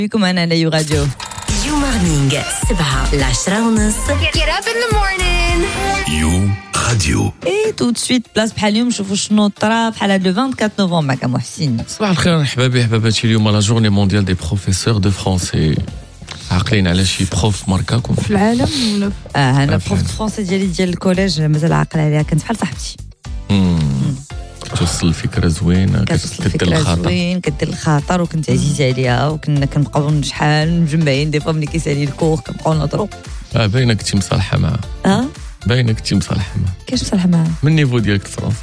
بكم أنا على راديو يو مورنينغ 7 ل 10 ونص. Get up in the morning. يو راديو. اي تو سويت بلاص بحال اليوم نشوفوا شنو طرا بحال هذا 24 نوفمبر معك محسن. صباح الخير حبابي حباباتي. اليوم لا جورني مونديال دي بروفيسور دو فرونسي. عاقلين على شي بروف ماركاكم في العالم ولا انا بروف فرونسي ديال الكوليج مازال عاقل عليها، كنت بحال صاحبتي. توصل الفكره زوينه، كدير الخاطر كدير الخاطر وكنت عزيز عليها، وكنا كنبقاو شحال مجمعين دي فوا ملي كيسالي الكور كنبقاو نهضروا. باينه كنتي مصالحه معها. باينه كنتي مصالحه معها. كيفاش مصالحه معها؟ من النيفو ديالك الفرنسي.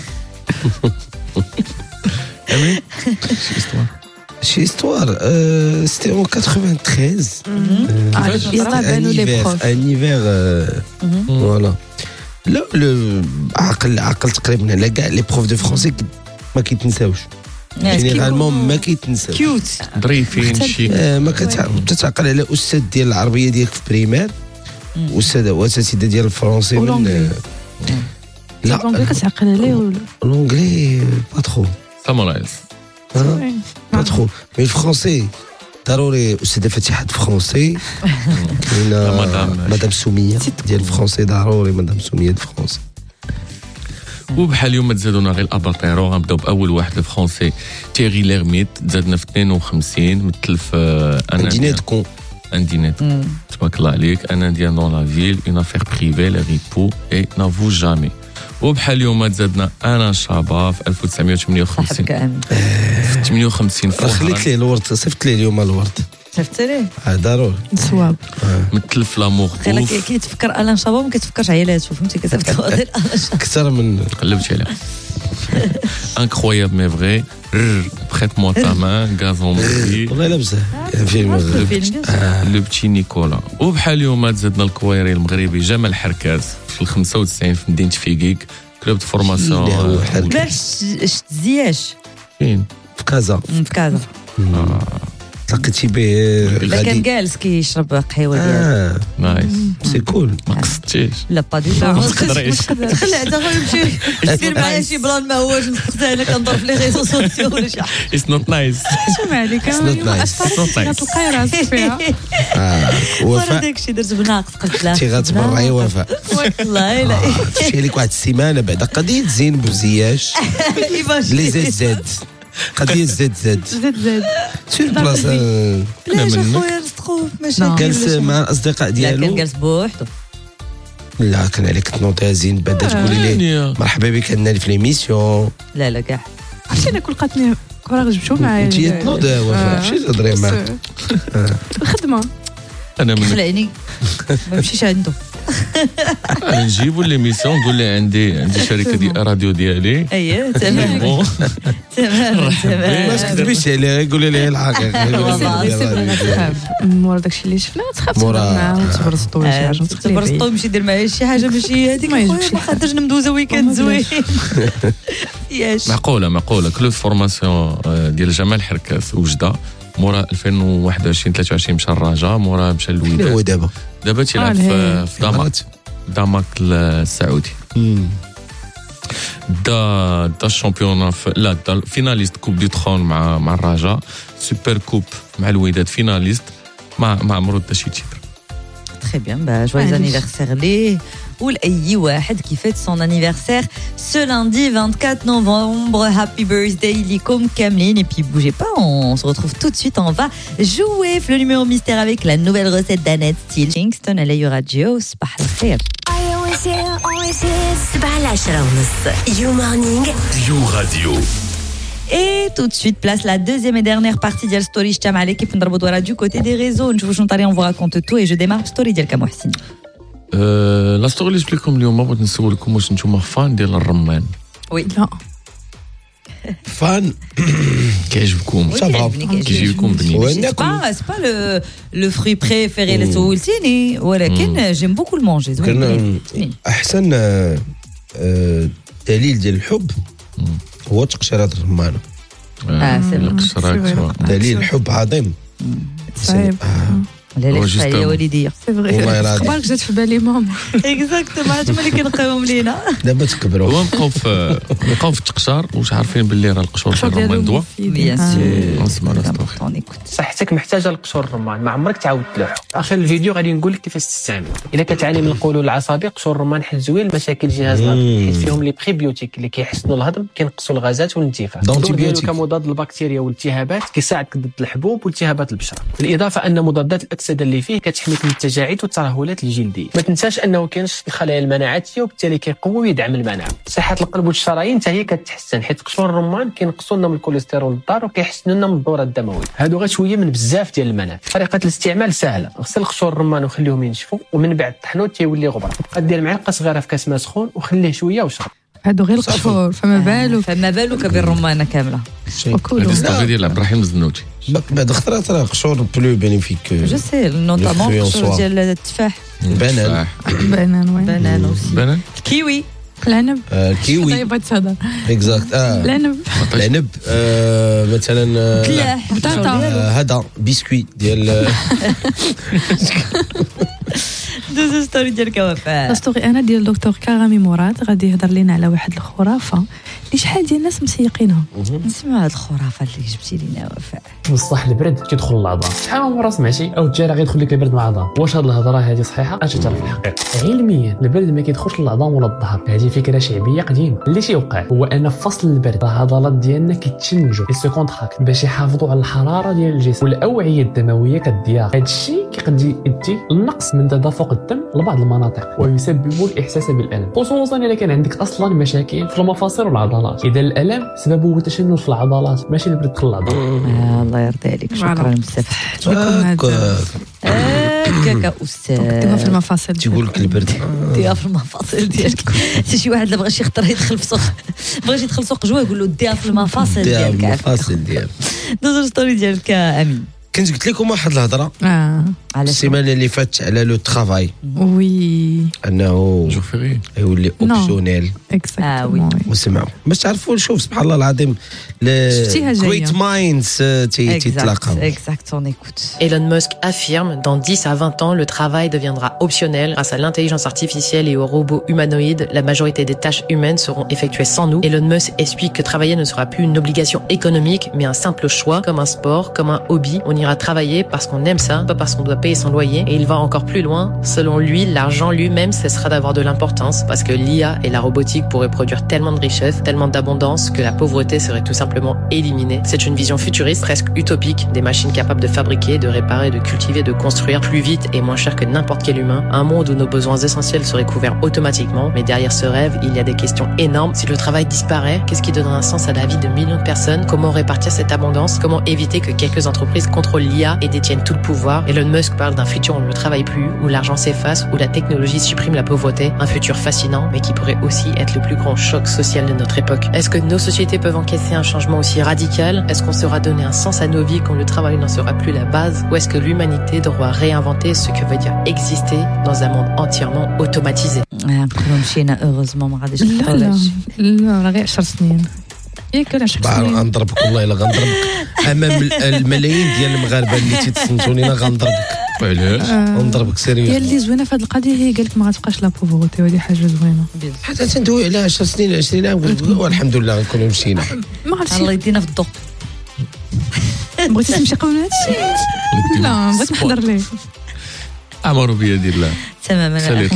امين شي histoire, c'était en 93. Un hiver, voilà. Là, عقل تقريبا على كاع لي بروف دو فرونسي ما كيتنساوش. جينيرالمون ما كيتنساوش. كيوت ظريفين شي. ما كتعقل على استاذ ديال العربيه ديالك في بريمير، استاذ واساتذه ديال الفرنسي من لا كتعقل عليه ولا لونجلي با ترو سامورايز با ترو مي الفرنسي ضروري استاذه فاتحه فرنسي. كاينه مدام سميه ديال الفرنسي، ضروري مدام سميه ديال الفرنسي. وبحال اليوم تزادونا غير الاباطيرو. غنبداو باول واحد الفرنسي تيري ليرميت، تزادنا في 52 مثل في un dîner تبارك الله عليك. un indien dans la ville, une affaire privée, le repos et n'avoue jamais. وبحال اليوم تزادنا انا شابه في 1958 في 58 خليت ليه الورد، صيفط ليه اليوم الورد. صيفط ليه؟ ضروري صواب. مثل في لامور كي تفكر الان شابه ما كتفكرش عيالاتو، فهمتي؟ كتفكر اكثر من قلبتي عليها. incroyable mais vrai. prête-moi ta main, gazon mouillé. والله لا بزاف فيلم لو بتي نيكولا. وبحال اليوم تزادنا الكويري المغربي جمال حركاز في 95 في مدينه فيكيك، كلوب دو فورماسيون. باش تزياش فين؟ في كازا. تلاقيتي به لا كان جالس كيشرب قهوه ديالو. نايس سي كول. ما قصدتيش. لا با دي تو ما تقدريش. خلي حتى هو يمشي يدير معايا شي بلان ما هوش نسقط انا كنضرب في لي ريزو سوسيو ولا شي حاجه. اتس نوت نايس. شنو عليك تلقاي راسك فيها. وفاء داكشي درت بناقص قلت لا انت غتبرعي وفاء والله لا تمشي لك واحد السيمانه بعد قضيه زين بزياش لي زد قضيه زد سير بلاصه. لا خويا نستخوف ماشي جالس مع الاصدقاء ديالو. كان جالس بوحدو. لا كان عليك تنوضي زين بعد تقولي ليه مرحبا بك انا في ليميسيون. لا كاع عرفتي انا كل لقاتني كره جبتو معايا. انت تنوضي وفاء ماشي تهضري معاه الخدمه. انا من خلعني ما نمشيش عنده. نجيبوا ليميسيون نقول له عندي شركه ديال راديو ديالي. اييه تمام تمام. ما تكذبيش عليه، قولي ليه الحقيقه. مورا داكشي اللي شفنا تخاف تهضر معاه وتبرزطو شي حاجه تبرزطو يمشي يدير معايا شي حاجه ماشي هذيك. ما خاطرش ندوزو ويكاند زوين. ياش معقوله كلوب فورماسيون ديال جمال حركاس وجده. مورا 2021 23 مشى الرجاء، مورا مشى الوداد. هو دابا تيلعب في دامك السعودي. دا الشامبيون لا دا فيناليست كوب دي ترون مع الرجاء، سوبر كوب مع الوداد فيناليست. ما عمرو دا شي تيتر. Très bien, bah, joyeux anniversaire ليه ولأي واحد qui fête son anniversaire ce lundi 24 novembre. Happy birthday ليكم كاملين. Et puis bougez pas, on se retrouve tout de suite. On va jouer le numéro mystère avec la nouvelle recette d'Annette Steele. Kingston على راديو صباح الخير. always here 7 ل 10 ونص. يو مورنينغ يو راديو. Et tout de suite, place la deuxième et dernière partie de story. Je t'aime à l'équipe de du côté des réseaux. Je vous chante, on vous raconte tout et je démarre story ديالك محسن. لا ستوري اللي جبت لكم اليوم بغيت نسولكم واش نتوما فان ديال الرمان؟ وي لا فان كيعجبكم؟ كيجيكم بنين؟ C'est pas le fruit préféré اللي سولتيني، ولكن j'aime beaucoup le manger. كان احسن دليل ديال الحب هو تقشيرات الرمانه. سي دليل الحب عظيم. صعيب. لا لا خفايا يا وليدي سي فري اخبارك جات في بالي ماما اكزاكتومون هما اللي كنقيوهم لينا دابا تكبروا هو نبقاو في التقشار واش عارفين باللي راه القشور في الرمان دواء بيان سور نسمع الاستوخ صحتك محتاجه القشور الرمان ما عمرك تعاود تلوح. اخر الفيديو غادي نقول لك كيفاش تستعمل. الا كتعاني من القولون العصبي قشور الرمان حل زوين لمشاكل الجهاز الهضمي حيت فيهم لي بريبيوتيك اللي كيحسنوا الهضم كينقصوا الغازات والانتفاخ. الدور ديالو كمضاد للبكتيريا والالتهابات كيساعدك ضد الحبوب والتهابات البشره. بالاضافه ان مضادات الاكسده اللي فيه كتحميك من التجاعيد والترهلات الجلديه. ما تنساش انه كينشط الخلايا المناعيه وبالتالي كيقوي ويدعم المناعه. صحه القلب والشرايين حتى هي كتحسن حيت قشور الرمان كينقصوا لنا من الكوليسترول الضار وكيحسنوا لنا من الدوره الدمويه. هادو غير شويه من بزاف ديال المنافع. طريقه الاستعمال سهله. غسل قشور الرمان وخليهم ينشفوا ومن بعد طحنوا تيولي غبره. بقى دير معلقه صغيره في كاس ماء سخون وخليه شويه وشرب. هادو غير القشور فما بالك بالرمانه كامله. هذه ستوري ديال عبد الرحيم الزنوتي. بعد خطرات راه قشور بلو بينيفيك جو سي نوطامون قشور ديال التفاح بنان بنان الكيوي العنب الكيوي طيب تهضر اكزاكت العنب مثلا كلاح بطاطا هذا بسكوي ديال دوزو ستوري ديالك وفاء. ستوري انا ديال دكتور كرامي مراد غادي يهضر لنا على واحد الخرافه اللي شحال ديال الناس مسيقينها. نسمع هاد الخرافه اللي جبتي لينا وفاء. بصح البرد كيدخل للعظام. شحال من مره سمعتي او الجارة غيدخل لك البرد مع العظام. واش هاد الهضره هذه صحيحه؟ اش تعرف الحقيقه؟ علميا البرد ما كيدخلش للعظام ولا الظهر. هذه فكره شعبيه قديمه. اللي تيوقع هو ان في فصل البرد العضلات ديالنا كيتشنجوا سو كونتراكت باش يحافظوا على الحراره ديال الجسم والاوعيه الدمويه كتضيق. هذا الشيء كيقد يؤدي للنقص من تدفق الدم لبعض المناطق ويسبب الاحساس بالالم خصوصا اذا كان عندك اصلا مشاكل في المفاصل والعضلات. اذا الالم سببه هو تشنج في العضلات ماشي البرد دخل العظام. الله يرضي عليك شكرا بزاف. كاكا استاذ ديما في المفاصل تيقول لك البرد ديها في المفاصل ديالك. شي واحد اللي بغاش يخطر يدخل في سوق بغاش يدخل سوق جوا يقول له ديها في المفاصل ديالك. المفاصل ديالك دوزو ستوري ديالك امين. كنت قلت لكم واحد الهضره على السيمانه اللي فاتت على لو ترافاي وي انه يولي اوبسيونيل وي وسمعوا باش تعرفوا. شوف سبحان الله العظيم great minds تتلاقاو. Exactement, écoute. Elon Musk affirme dans 10 à 20 ans le travail deviendra optionnel grâce à l'intelligence artificielle et aux robots humanoïdes. La majorité des tâches humaines seront effectuées sans nous. Elon Musk explique que travailler ne sera plus une obligation économique mais un simple choix comme un sport, comme un hobby. On ira travailler parce qu'on aime ça, pas parce qu'on doit payer son loyer. Et il va encore plus loin. Selon lui, l'argent lui-même cessera d'avoir de l'importance parce que l'IA et la robotique pourraient produire tellement de richesse, tellement d'abondance que la pauvreté serait tout simplement éliminée. C'est une vision futuriste, presque utopique, des machines capables de fabriquer, de réparer, de cultiver, de construire plus vite et moins cher que n'importe quel humain. Un monde où nos besoins essentiels seraient couverts automatiquement. Mais derrière ce rêve, il y a des questions énormes. Si le travail disparaît, qu'est-ce qui donnera un sens à la vie de millions de personnes? Comment répartir cette abondance? Comment éviter que quelques entreprises contrôlent l'IA et détiennent tout le pouvoir? Elon Musk parle d'un futur où on ne travaille plus, où l'argent s'efface, où la technologie supprime la pauvreté. Un futur fascinant, mais qui pourrait aussi être le plus grand choc social de notre époque. Est-ce que nos sociétés peuvent encaisser un changement aussi radical? Est-ce qu'on saura donner un sens à nos vies quand le travail n'en sera plus la base? Ou est-ce que l'humanité doit réinventer ce que veut dire exister dans un monde entièrement automatisé? heureusement ما غاديش لا غير 10 سنين ياك 10 سنين غنضربك والله الا غنضربك امام الملايين ديال المغاربه اللي تيتصنتوا لينا غنضربك. علاش غنضربك سيريوس. هي اللي زوينه في هذه القضيه هي قال لك ما غتبقاش لا بوفوتي وهذه حاجه زوينه حتى تندوي على 10 سنين 20 عام والحمد لله نكونوا مشينا. ما عرفتش الله يدينا في الضوء. بغيتي تمشي قبل هذا الشيء؟ لا بغيت نحضر ليه. امر بيد الله تماما. ساليت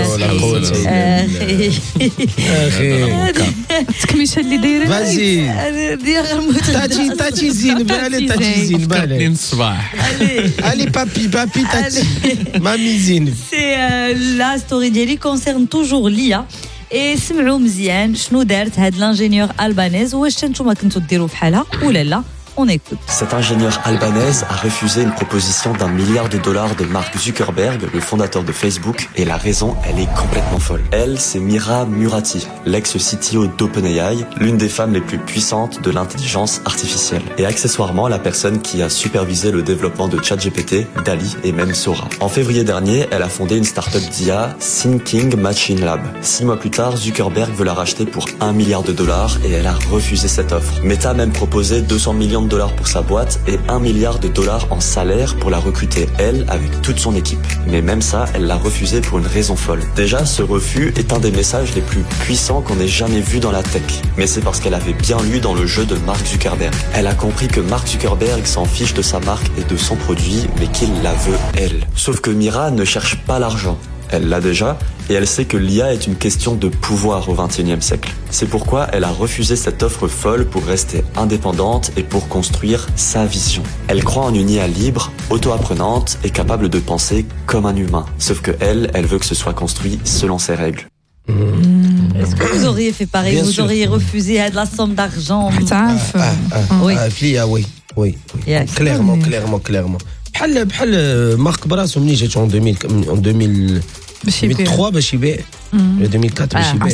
اخي التكميشه اللي دايره فازي ديال تاتي زين بالي تاتي زين بالي الصباح علي بابي تاتي مامي زين. سي لا ستوري ديالي كونسيرن توجور ليا اي سمعوا مزيان شنو دارت هاد لانجينيور البانيز. واش نتوما كنتو ديروا بحالها ولا لا؟ On écoute. Cette ingénieure albanaise a refusé une proposition d'1 milliard de dollars de Mark Zuckerberg, le fondateur de Facebook, et la raison, elle est complètement folle. Elle, c'est Mira Murati, l'ex-CTO d'OpenAI, l'une des femmes les plus puissantes de l'intelligence artificielle. Et accessoirement, la personne qui a supervisé le développement de ChatGPT, DALL-E et même Sora. En février dernier, elle a fondé une start-up d'IA, Thinking Machine Lab. 6 mois plus tard, Zuckerberg veut la racheter pour $1 milliard et elle a refusé cette offre. Meta a même proposé $200 millions $1 pour sa boîte et $1 milliard en salaire pour la recruter, elle, avec toute son équipe. Mais même ça, elle l'a refusé pour une raison folle. Déjà, ce refus est un des messages les plus puissants qu'on ait jamais vu dans la tech. Mais c'est parce qu'elle avait bien lu dans le jeu de Mark Zuckerberg. Elle a compris que Mark Zuckerberg s'en fiche de sa marque et de son produit, mais qu'il la veut, elle. Sauf que Mira ne cherche pas l'argent. Elle l'a déjà, et elle sait que l'IA est une question de pouvoir au XXIe siècle. C'est pourquoi elle a refusé cette offre folle pour rester indépendante et pour construire sa vision. Elle croit en une IA libre, auto-apprenante et capable de penser comme un humain. Sauf que elle veut que ce soit construit selon ses règles. Est-ce que vous auriez fait pareil? Bien vous sûr. Auriez refusé la somme d'argent? Oui. Oui. Clairement. بحال مارك براسو ملي جات en 2003 باش يبيع 2004 باش يبيع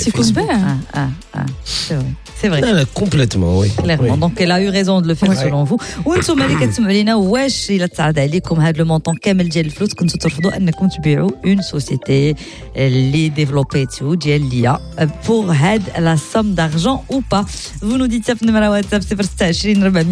c'est vrai. لا complètement oui. Clairement. Donc elle a eu raison de le faire selon vous. وانتم اللي كتسمعوا لينا واش الا تعاد عليكم هذا المونطون كامل ديال الفلوس كنتوا ترفضوا انكم تبيعوا اون سوسيتي اللي ديفلوبيتو ديال ليا pour هاد la somme d'argent ou pas? Vous nous dites ça في النمره واتساب 026 400